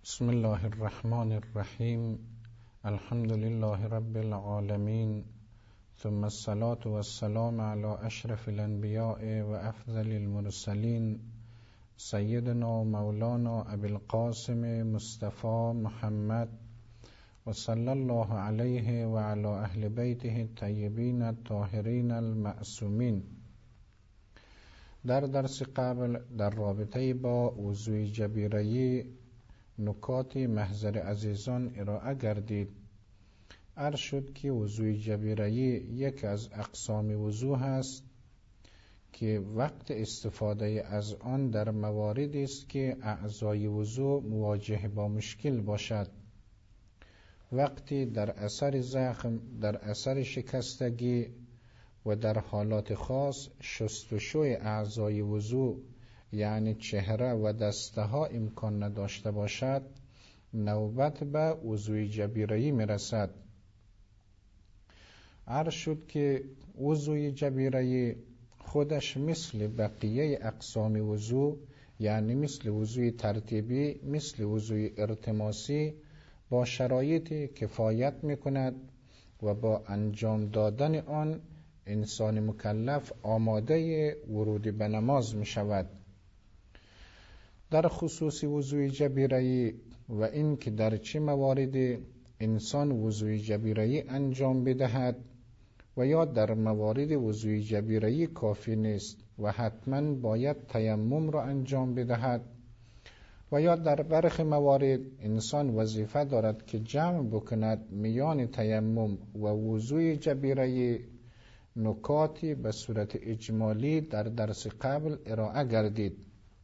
بسم الله الرحمن الرحیم. الحمد لله رب العالمین، ثم الصلاة والسلام على اشرف الانبیاء و افضل المرسلین، سیدنا و مولانا ابی القاسم مصطفى محمد و صلی الله علیه و علی اهل بیته الطیبین الطاهرین المعصومین. در درس قبل در رابطه با وضوء جبیره‌ای نکات محضر عزیزان ارائه گردید. عرض شد که وضوء جبیره‌ای یک از اقسام وضوء است که وقت استفاده از آن در مواردی است که اعضای وضوء مواجه با مشکل باشد. وقتی در اثر زخم، در اثر شکستگی و در حالات خاص شستشوی اعضای وضوء یعنی چهره و دسته ها امکان نداشته باشد، نوبت به وضوء جبیره‌ای میرسد. عرض شد که وضوء جبیره‌ای خودش مثل بقیه اقسام وضوء، یعنی مثل وضوء ترتیبی، مثل وضوء ارتماسی، با شرایطی کفایت میکند و با انجام دادن آن انسان مکلف آماده ورود به نماز می شود. در خصوص وضوء جبیره‌ای و این که در چه موارد انسان وضوء جبیره‌ای انجام بدهد و یا در موارد وضوء جبیره‌ای کافی نیست و حتما باید تیمم را انجام بدهد و یا در برخی موارد انسان وظیفه دارد که جمع بکند میان تیمم و وضوء جبیره‌ای، نکاتی به صورت اجمالی در درس قبل ارائه گردید.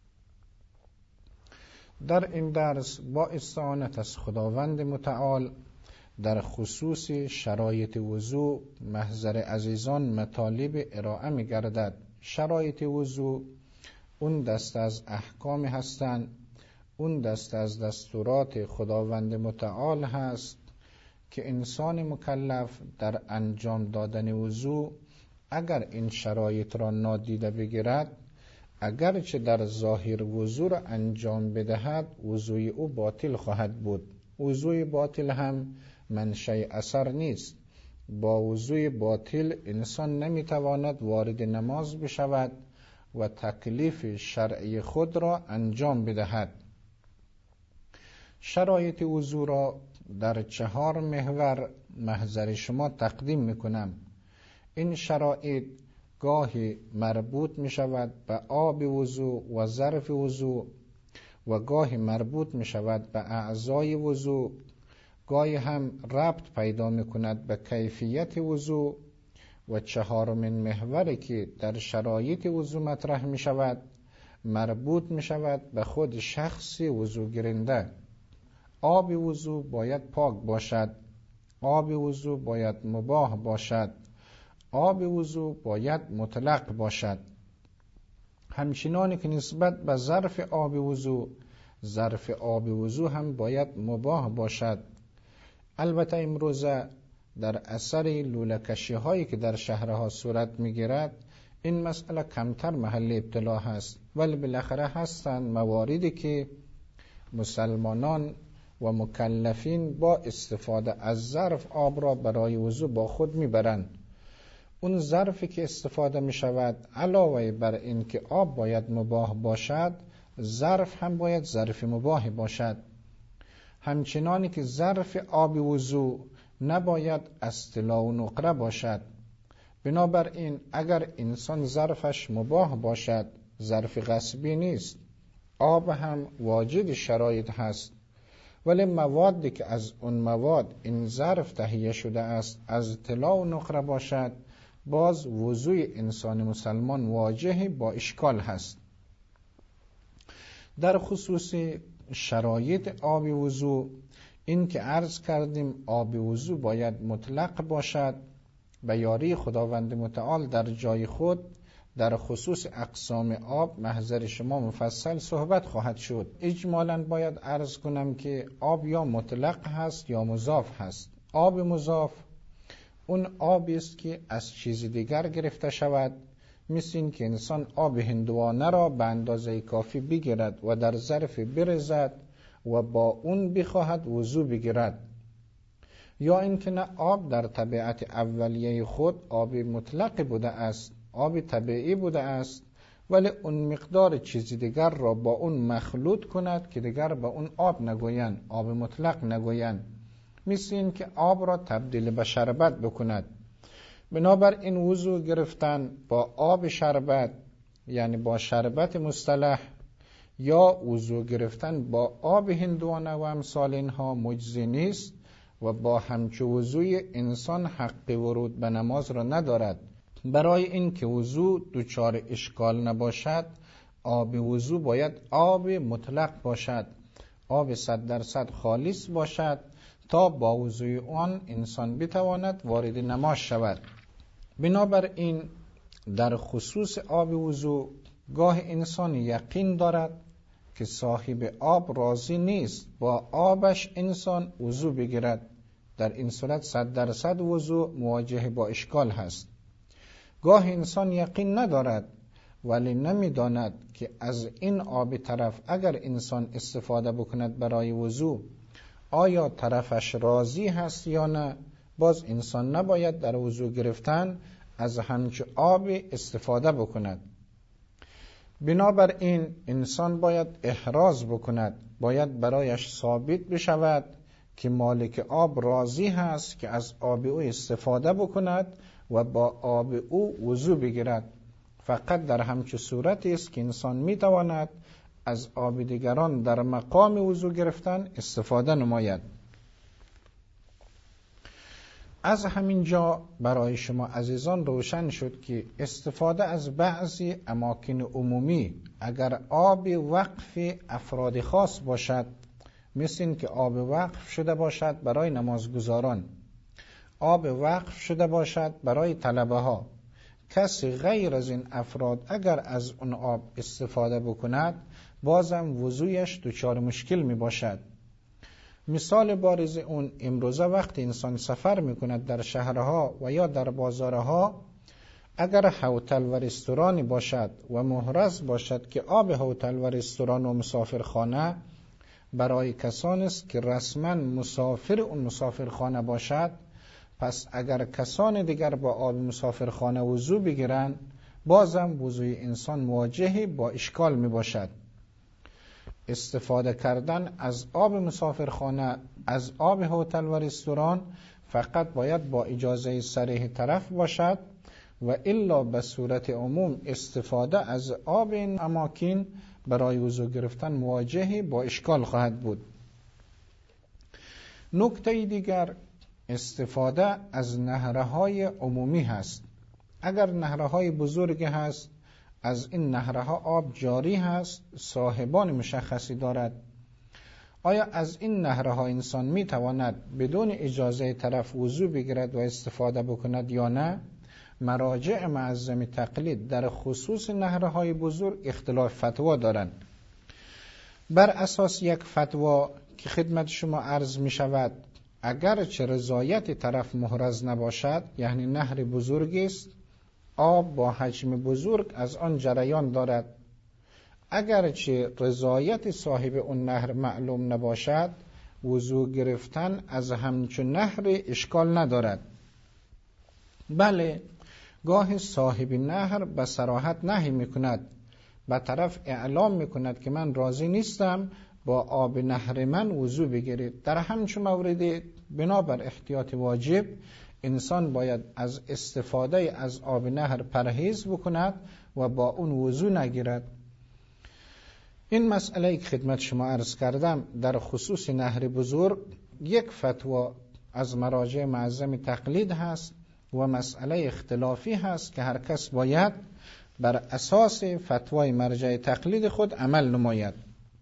در این درس با استعانت از خداوند متعال در خصوص شرایط وضوء محضر عزیزان مطالب ارائه می گردد. شرایط وضوء اون دست از احکام هستند، اون دست از دستورات خداوند متعال هست که انسان مکلف در انجام دادن وضوء اگر این شرایط را نادیده بگیرد، اگرچه در ظاهر وضوء را انجام بدهد، وضوء او باطل خواهد بود. وضوء باطل هم منشأ اثر نیست. با وضوء باطل انسان نمیتواند وارد نماز بشود و تکلیف شرعی خود را انجام بدهد. شرایط وضوء را در 4 محور محضر شما تقدیم میکنم. این شرایط گاهی مربوط می شود به آب وضوء و ظرف وضوء و گاهی مربوط می شود به اعضای وضوء، گاهی هم ربط پیدا می کند به کیفیت وضوء و 4مین محوری که در شرایط وضوء مطرح می شود مربوط می شود به خود شخص وضوء گیرنده. آب وضوء باید پاک باشد، آب وضوء باید مباح باشد، آب وضوء باید مطلق باشد. همچنانی که نسبت به ظرف آب وضوء، ظرف آب وضوء هم باید مباح باشد. البته امروزه در اثر لوله‌کشی هایی که در شهرها صورت میگیرد این مسئله کمتر محل ابتلا هست، ولی بالاخره هستند مواردی که مسلمانان و مکلفین با استفاده از ظرف آب را برای وضوء با خود میبرند. اون ظرفی که استفاده می شود علاوه بر این که آب باید مباح باشد، ظرف هم باید ظرف مباح باشد. همچنانی که ظرف آب وضوء نباید از طلا و نقره باشد. بنابراین اگر انسان ظرفش مباح باشد، ظرف غصبی نیست، آب هم واجد شرایط هست، ولی موادی که از اون مواد این ظرف تهیه شده است از طلا و نقره باشد، باز وضوء انسان مسلمان واجه با اشکال هست. در خصوص شرایط آب وضوء این که عرض کردیم آب وضوء باید مطلق باشد. به یاری خداوند متعال در جای خود در خصوص اقسام آب محضر شما مفصل صحبت خواهد شد. اجمالاً باید عرض کنم که آب یا مطلق هست یا مضاف هست. آب مضاف اون آبی است که از چیز دیگر گرفته شود، مثل این که انسان آب هندوانه را به اندازه کافی بگیرد و در ظرف برزد و با اون بخواهد وضو بگیرد. یا اینکه نه، آب در طبیعت اولیه خود آب مطلق بوده است، آب طبیعی بوده است، ولی اون مقدار چیزی دیگر را با اون مخلوط کند که دیگر به اون آب نگویند، آب مطلق نگویند. مثل این که آب را تبدیل به شربت بکند. بنابراین وضو گرفتن با آب شربت، یعنی با شربت مصطلح، یا وضو گرفتن با آب هندوانه و امثال اینها مجزی نیست و با همچو وضوی انسان حق ورود به نماز را ندارد. برای این که وضو دچار اشکال نباشد، آب وضو باید آب مطلق باشد، آب 100% خالص باشد تا با وضوی آن انسان بتواند وارد نماز شود. بنابراین در خصوص آب وضو گاه انسان یقین دارد که صاحب آب راضی نیست با آبش انسان وضو بگیرد. در این صورت 100% وضو مواجه با اشکال هست. گاه انسان یقین ندارد ولی نمیداند که از این آب طرف اگر انسان استفاده بکند برای وضو آیا طرفش راضی هست یا نه. باز انسان نباید در وضو گرفتن از همچه آب استفاده بکند. بنابراین انسان باید احراز بکند، باید برایش ثابت بشود که مالک آب راضی هست که از آب او استفاده بکند و با آب او وضو بگیرد. فقط در همچه صورتی است که انسان میتواند از آب دیگران در مقام وضو گرفتن استفاده نماید. از همین جا برای شما عزیزان روشن شد که استفاده از بعضی اماکن عمومی اگر آب وقف افراد خاص باشد، مثل این که آب وقف شده باشد برای نمازگزاران، آب وقف شده باشد برای طلبه ها، کسی غیر از این افراد اگر از اون آب استفاده بکند بازم وضویش دچار مشکل می باشد. مثال بارز اون امروزه وقت انسان سفر می کند در شهرها و یا در بازارها، اگر هتل و رستورانی باشد و محرز باشد که آب هتل و رستوران و مسافرخانه برای کسانی است که رسما مسافر اون مسافرخانه باشد، پس اگر کسان دیگر با آب مسافرخانه وضو بگیرند بازم وضوی انسان مواجه با اشکال می باشد. استفاده کردن از آب مسافرخانه، از آب هتل و رستوران فقط باید با اجازه صریح طرف باشد و الا به صورت عموم استفاده از آب این اماکن برای وضو گرفتن مواجه با اشکال خواهد بود. نکته دیگر استفاده از نهرهای عمومی هست. اگر نهرهای بزرگ هست، از این نهرها آب جاری هست، صاحبان مشخصی دارد، آیا از این نهرها انسان می تواند بدون اجازه طرف وضو بگیرد و استفاده بکند یا نه؟ مراجع معظم تقلید در خصوص نهرهای بزرگ اختلاف فتوا دارند. بر اساس یک فتوا که خدمت شما عرض می شود، اگر چه رضایت طرف محرز نباشد، یعنی نهر بزرگ است، آب با حجم بزرگ از آن جریان دارد، اگرچه رضایت صاحب اون نهر معلوم نباشد، وضو گرفتن از همچون نهر اشکال ندارد. بله، گاه صاحب نهر به صراحت نهی میکند، به طرف اعلام میکند که من راضی نیستم با آب نهر من وضو بگیرید. در همچون مورد بنابر احتیاط واجب انسان باید از استفاده از آب نهر پرهیز بکند و با اون وضو نگیرد. این مسئله که خدمت شما عرض کردم در خصوص نهر بزرگ یک فتوا از مراجع معظم تقلید هست و مسئله اختلافی هست که هر کس باید بر اساس فتوای مرجع تقلید خود عمل نماید.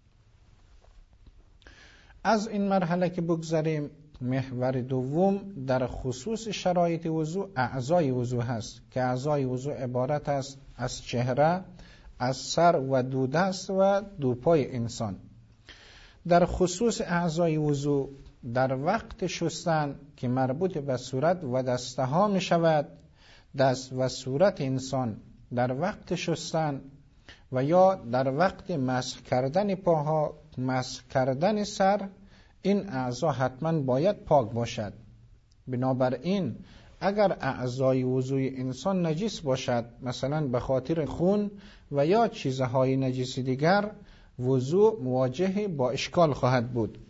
از این مرحله که بگذریم، محور دوم در خصوص شرایط وضو اعضای وضو هست که اعضای وضو عبارت است از چهره، از سر و دو دست و دو پای انسان. در خصوص اعضای وضو در وقت شستن که مربوط به صورت و دسته ها می شود، دست و صورت انسان در وقت شستن و یا در وقت مسح کردن پاها، مسح کردن سر، این اعضا حتما باید پاک باشد. بنابراین اگر اعضای وضوی انسان نجس باشد، مثلا به خاطر خون و یا چیزهای نجس دیگر، وضو مواجه با اشکال خواهد بود.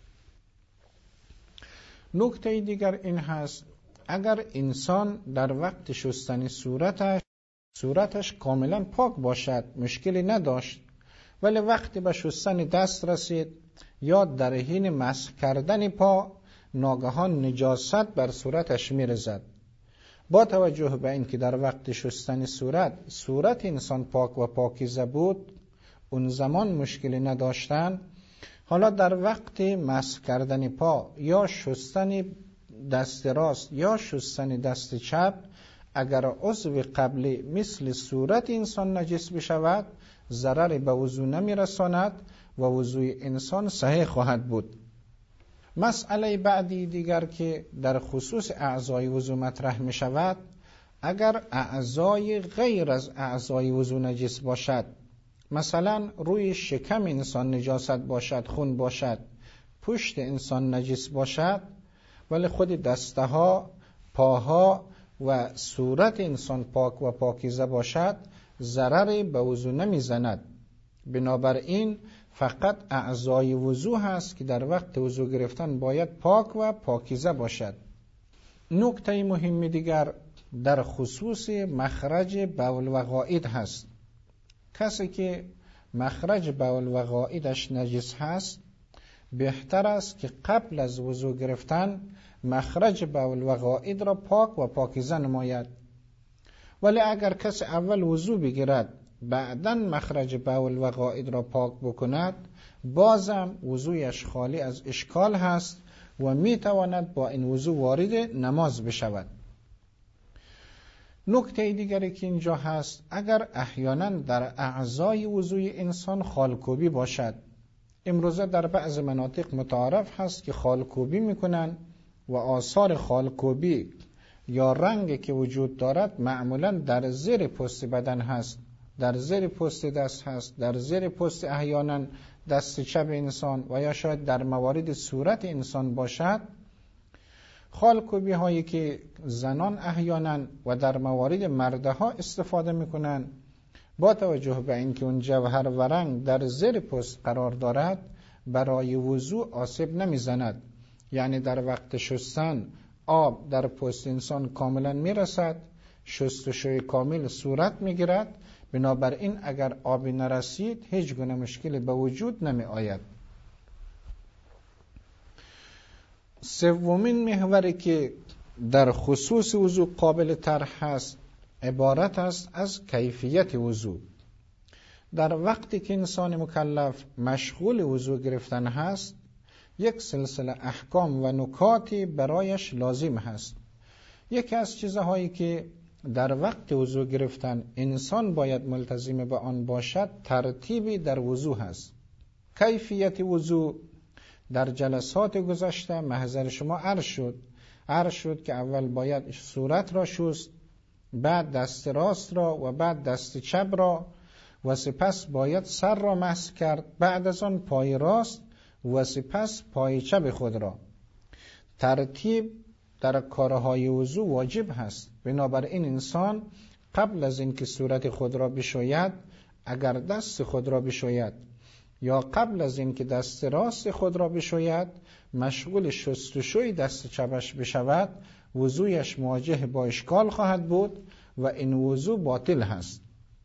نکته دیگر این هست، اگر انسان در وقت شستن صورتش کاملا پاک باشد، مشکلی نداشت، ولی وقتی به شستن دست رسید یا در حین مسح کردن پا ناگهان نجاست بر صورتش میرزد، با توجه به اینکه در وقت شستن صورت انسان پاک و پاکیزه بود، اون زمان مشکلی نداشتن، حالا در وقت مسح کردن پا یا شستن دست راست یا شستن دست چپ، اگر عضو قبلی مثل صورت انسان نجس بشود، ضرری به وضو نمیرساند و وضوی انسان صحیح خواهد بود. مسئله بعدی دیگر که در خصوص اعضای وضو مطرح می شود، اگر اعضای غیر از اعضای وضو نجس باشد، مثلا روی شکم انسان نجاست باشد، خون باشد، پشت انسان نجس باشد، ولی خود دسته ها، پاها و صورت انسان پاک و پاکیزه باشد، ضرری به وضو نمی زند. بنابراین فقط اعضای وضو هست که در وقت وضو گرفتن باید پاک و پاکیزه باشد. نکته مهم دیگر در خصوص مخرج بول و غائط هست. کسی که مخرج بول و غائطش نجس هست، بهتر است که قبل از وضو گرفتن مخرج بول و غائط را پاک و پاکیزه نماید. ولی اگر کسی اول وضو بگیرد بعداً مخرج بول و غائط را پاک بکند، بازم وضویش خالی از اشکال هست و میتواند با این وضو وارد نماز بشود. نکته دیگری که اینجا هست، اگر احیانا در اعضای وضوی انسان خالکوبی باشد، امروزه در بعض مناطق متعارف هست که خالکوبی میکنن و آثار خالکوبی یا رنگی که وجود دارد معمولا در زیر پوست بدن هست، در زیر پوست دست هست، در زیر پوست احیانا دست چپ انسان و یا شاید در موارد صورت انسان باشد. خالکوبی هایی که زنان احیانا و در موارد مردها استفاده میکنن، با توجه به اینکه اون جوهر و رنگ در زیر پوست قرار دارد، برای وضو آسیب نمیزند. یعنی در وقت شستن آب در پوست انسان کاملا میرسد، شستشوی کامل صورت میگیرد، بنابراین اگر آبی نرسید هیچ گونه مشکلی به وجود نمی آید. سومین محوری که در خصوص وضو قابل طرح هست، عبارت است از کیفیت وضو. در وقتی که انسان مکلف مشغول وضو گرفتن هست، یک سلسله احکام و نکاتی برایش لازم هست. یکی از چیزهایی که در وقت وضو گرفتن انسان باید ملتزم به آن باشد، ترتیبی در وضو هست. کیفیت وضو در جلسات گذشته محضر شما عرض شد که اول باید صورت را شست، بعد دست راست را و بعد دست چپ را و سپس باید سر را مسح کرد، بعد از آن پای راست و سپس پای چپ خود را. ترتیب در کارهای وضو واجب هست. بنابراین انسان قبل از اینکه صورت خود را بشوید، اگر دست خود را بشوید یا قبل از اینکه دست راست خود را بشوید، مشغول شستشوی دست چپش بشود، وضویش مواجه با اشکال خواهد بود و این وضو باطل هست.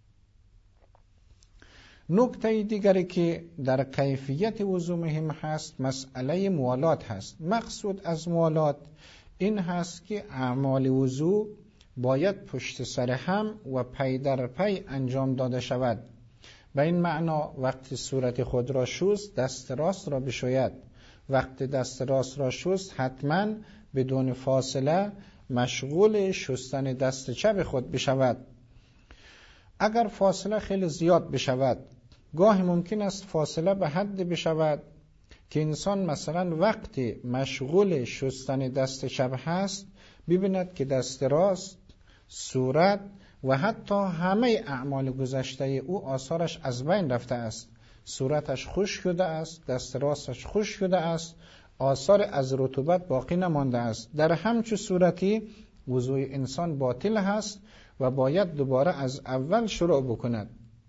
نکته دیگری که در کیفیت وضو مهم هست، مسئله موالات هست. مقصود از موالات این هست که اعمال وضو باید پشت سر هم و پی در پی انجام داده شود. به این معنا وقتی صورت خود را شست، دست راست را بشوید. وقتی دست راست را شست، حتما بدون فاصله مشغول شستن دست چپ خود بشود. اگر فاصله خیلی زیاد بشود، گاهی ممکن است فاصله به حد بشود که انسان مثلا وقتی مشغول شستن دست چپ هست، ببیند که دست راست، صورت و حتی همه اعمال گذشته او آثارش از بین رفته است. صورتش خشک شده است، دست راستش خشک شده است، آثار از رطوبت باقی نمانده است. در همچون صورتی وضوء انسان باطل هست و باید دوباره از اول شروع بکند.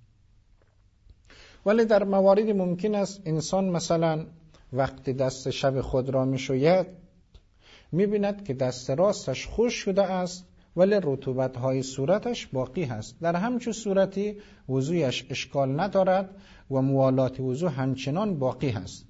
ولی در مواردی ممکن است انسان مثلا وقتی دست شب خود را می شوید می بیند که دست راستش خشک شده است ولی رطوبت های صورتش باقی هست. در همچون صورتی وضویش اشکال ندارد و موالات وضو همچنان باقی هست.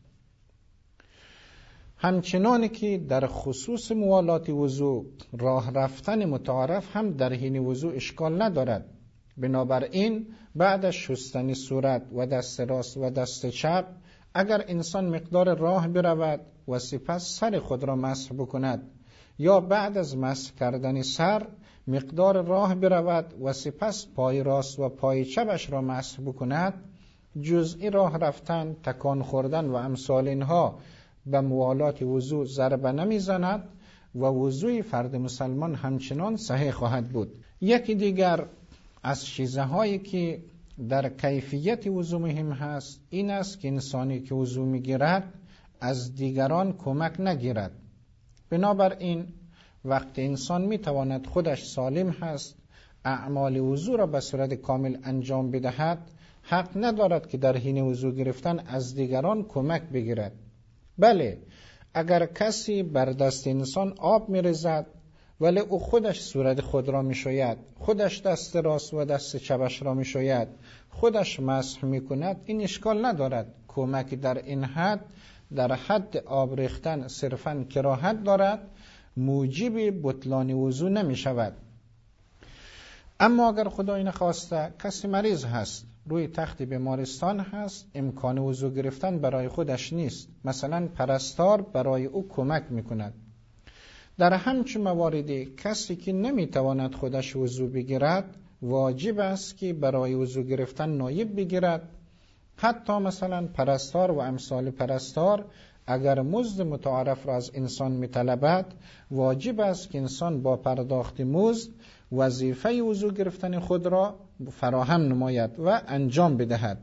همچنان که در خصوص موالات وضو راه رفتن متعارف هم در حین وضو اشکال ندارد. بنابراین بعد از شستن صورت و دست راست و دست چپ اگر انسان مقدار راه برود و سپس سر خود را مسح بکند، یا بعد از مسح کردن سر مقدار راه برود و سپس پای راست و پای چپش را مسح بکند، جزئی راه رفتن، تکان خوردن و امثال اینها به موالات وضو ضربه نمیزند و وضوی فرد مسلمان همچنان صحیح خواهد بود. یکی دیگر از چیزهایی که در کیفیت وضو مهم هست این است که انسانی که وضو میگیرد از دیگران کمک نگیرد. بنابراین وقتی انسان میتواند خودش سالم هست اعمال وضو را به صورت کامل انجام بدهد، حق ندارد که در حین وضو گرفتن از دیگران کمک بگیرد. بله، اگر کسی بر دست انسان آب می‌ریزد ولی او خودش صورت خود را می‌شوید، خودش دست راست و دست چپش را می‌شوید، خودش مسح می‌کند، این اشکال ندارد. کمک در این حد در حد آب ریختن صرفاً کراهت دارد، موجب بطلان وضو نمی‌شود. اما اگر خدای نخواسته کسی مریض هست، روی تخت بیمارستان هست، امکان وضو گرفتن برای خودش نیست، مثلا پرستار برای او کمک میکند. در همچون مواردی کسی که نمیتواند خودش وضو بگیرد واجب است که برای وضو گرفتن نایب بگیرد. حتی مثلا پرستار و امثال پرستار اگر مزد متعارف را از انسان میطلبد، واجب است که انسان با پرداخت مزد وظیفه وضو گرفتن خود را فراهم نماید و انجام بدهد.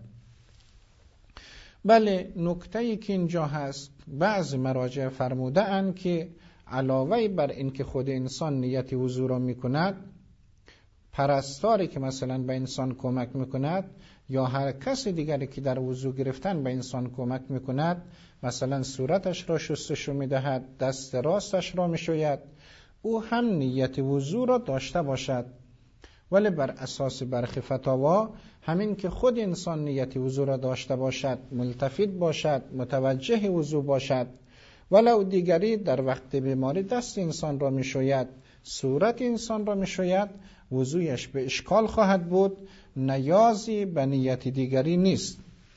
بله، نکته‌ای که اینجا هست بعض مراجع فرموده اند که علاوه بر این که خود انسان نیت وضو را میکند، پرستاری که مثلا به انسان کمک میکند یا هر کس دیگری که در وضو گرفتن به انسان کمک میکند، مثلا صورتش را شستشو میدهد، دست راستش را میشوید، او هم نیت وضو را داشته باشد. ولی بر اساس برخی فتاوا همین که خود انسان نیت وضو را داشته باشد، ملتفت باشد، متوجه وضو باشد، ولو دیگری در وقت بیماری دست انسان را میشوید، صورت انسان را میشوید، وضویش به اشکال خواهد بود، نیازی به نیت دیگری نیست.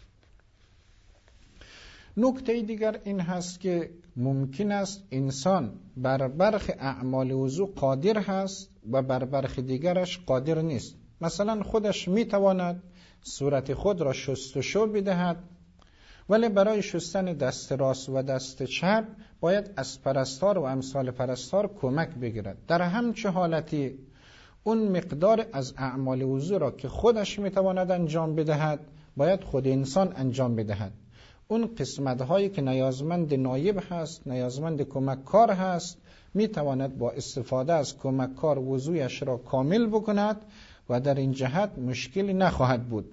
نکته دیگر این هست که ممکن است انسان بر برخی اعمال وضو قادر هست و بر برخی دیگرش قادر نیست. مثلا خودش میتواند صورت خود را شستشو بدهد، ولی برای شستن دست راست و دست چپ باید از پرستار و امثال پرستار کمک بگیرد. در همچه حالتی اون مقدار از اعمال وضو را که خودش میتواند انجام بدهد باید خود انسان انجام بدهد. اون قسمت هایی که نیازمند نایب هست، نیازمند کمک کار هست، میتواند با استفاده از کمک کار وضویش را کامل بکند و در این جهت مشکلی نخواهد بود.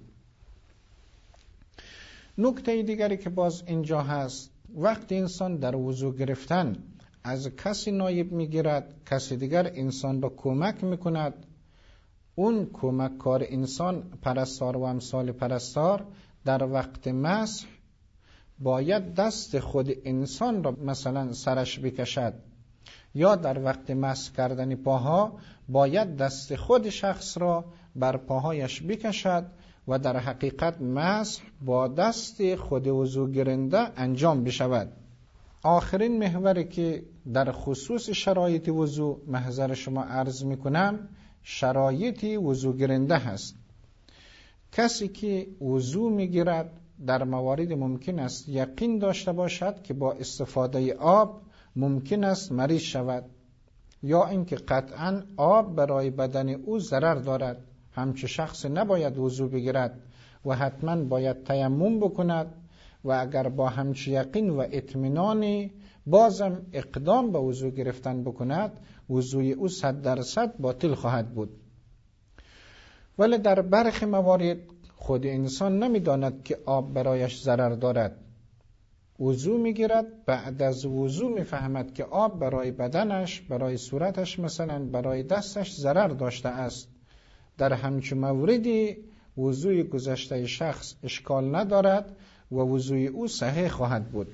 نکته دیگری که باز اینجا هست، وقتی انسان در وضو گرفتن از کسی نایب میگیرد، کسی دیگر انسان را کمک میکند، اون کمک کار انسان پرستار و امثال پرستار در وقت مسح باید دست خود انسان را مثلا سرش بکشد، یا در وقت مسح کردن پاها باید دست خود شخص را بر پاهایش بکشد و در حقیقت مسح با دست خود وضو گرنده انجام بشود. آخرین محوری که در خصوص شرایط وضو محضر شما عرض میکنم شرایط وضو گرنده هست. کسی که وضو میگیرد در موارد ممکن است یقین داشته باشد که با استفاده آب ممکن است مریض شود. یا اینکه قطعاً آب برای بدن او ضرر دارد، همچه شخص نباید وضو بگیرد و حتما باید تیمم بکند و اگر با همچه یقین و اطمینانی بازم اقدام به وضو گرفتن بکند، وضوی او 100% باطل خواهد بود. ولی در برخی موارد خود انسان نمیداند که آب برایش ضرر دارد، وضو میگیرد، بعد از وضو میفهمد که آب برای بدنش، برای صورتش، مثلا برای دستش ضرر داشته است. در همچون موردی وضوی گذشته شخص اشکال ندارد و وضوی او صحیح خواهد بود.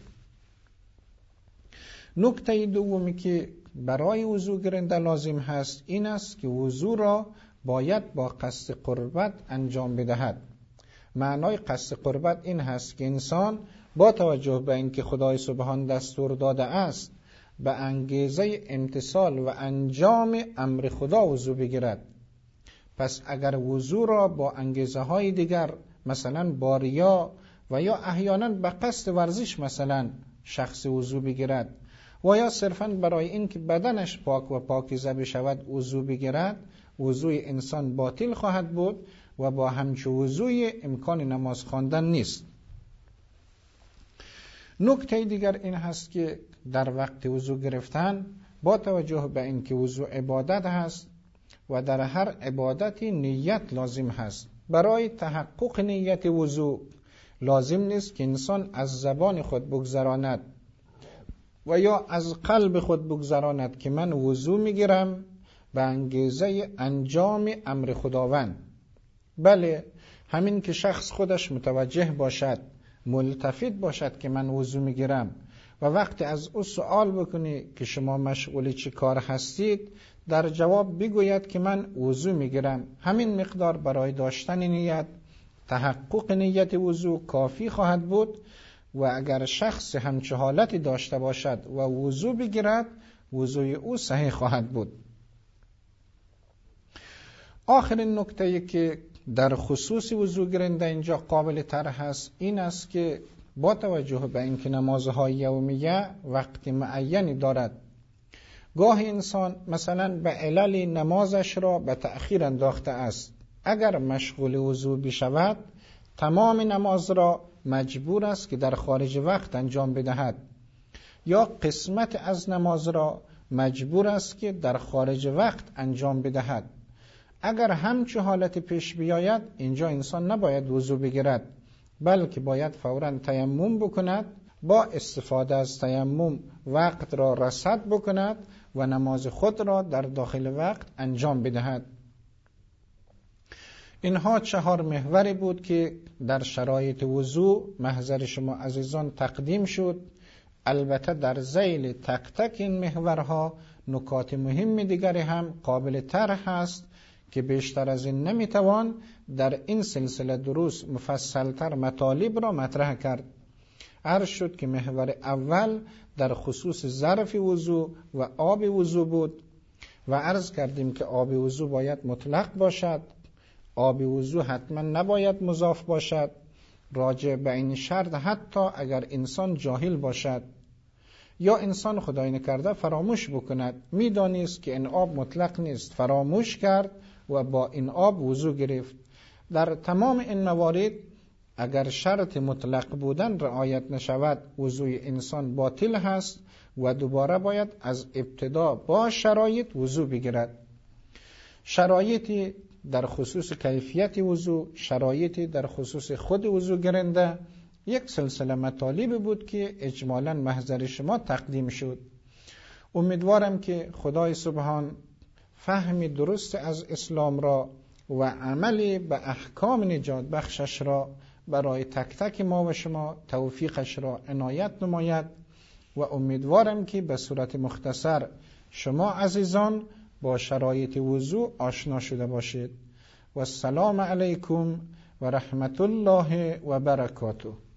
نکته دومی که برای وضو گرنده لازم هست این است که وضو را باید با قصد قربت انجام بدهد. معنای قصد قربت این هست که انسان با توجه به اینکه خدای سبحان دستور داده است به انگیزه امتثال و انجام امر خدا وضو بگیرد. پس اگر وضو را با انگیزه های دیگر، مثلا با ریا و یا احیانا به قصد ورزش مثلا شخص وضو بگیرد و یا صرفاً برای اینکه بدنش پاک و پاکیزه بشود وضو بگیرد، وضوی انسان باطل خواهد بود و با همچون وضوی امکان نماز خواندن نیست. نکته دیگر این هست که در وقت وضو گرفتن با توجه به اینکه وضو عبادت هست و در هر عبادتی نیت لازم هست، برای تحقق نیت وضو لازم نیست که انسان از زبان خود بگذراند و یا از قلب خود بگذراند که من وضو میگیرم به انگیزه انجام امر خداوند. بله، همین که شخص خودش متوجه باشد، ملتفت باشد که من وضو میگیرم و وقتی از او سوال بکنی که شما مشغول چی کار هستید، در جواب بگوید که من وضو میگیرم، همین مقدار برای داشتن نیت، تحقق نیت وضو کافی خواهد بود. و اگر شخص همچه حالتی داشته باشد و وضو بگیرد، وضوی او صحیح خواهد بود. آخرین نکته که در خصوص وضو گرنده اینجا قابل طرح است این است که با توجه به اینکه نمازهای یومیه وقت معینی دارد، گاه انسان مثلا به علل نمازش را به تأخیر انداخته است، اگر مشغول وضو بشود تمام نماز را مجبور است که در خارج وقت انجام بدهد، یا قسمت از نماز را مجبور است که در خارج وقت انجام بدهد. اگر همچه حالت پیش بیاید، اینجا انسان نباید وضو بگیرد، بلکه باید فوراً تیمم بکند، با استفاده از تیمم وقت را رصد بکند و نماز خود را در داخل وقت انجام بدهد. اینها 4 محوری بود که در شرایط وضو محضر شما عزیزان تقدیم شد. البته در ذیل تک تک این محورها نکات مهم دیگری هم قابل طرح هست که بیشتر از این نمیتوان در این سلسله دروس مفصلتر مطالب را مطرح کرد. عرض شد که محور اول در خصوص ظرف وضو و آب وضو بود و عرض کردیم که آب وضو باید مطلق باشد، آب وضو حتما نباید مضاف باشد. راجع به این شرط حتی اگر انسان جاهل باشد یا انسان خدای نکرده فراموش بکند، میدانست که این آب مطلق نیست، فراموش کرد و با این آب وضو گرفت. در تمام این موارد اگر شرط مطلق بودن رعایت نشود، وضوی انسان باطل هست و دوباره باید از ابتدا با شرایط وضو بگیرد. شرایطی در خصوص کیفیت وضو، شرایطی در خصوص خود وضو گرنده، یک سلسله مطالب بود که اجمالاً محضر شما تقدیم شد. امیدوارم که خدای سبحان فهم درست از اسلام را و عملی به احکام نجات بخشش را برای تک تک ما و شما توفیقش را عنایت نماید و امیدوارم که به صورت مختصر شما عزیزان با شرایط وضو آشنا شده باشید. و السلام علیکم و رحمت الله و برکاته.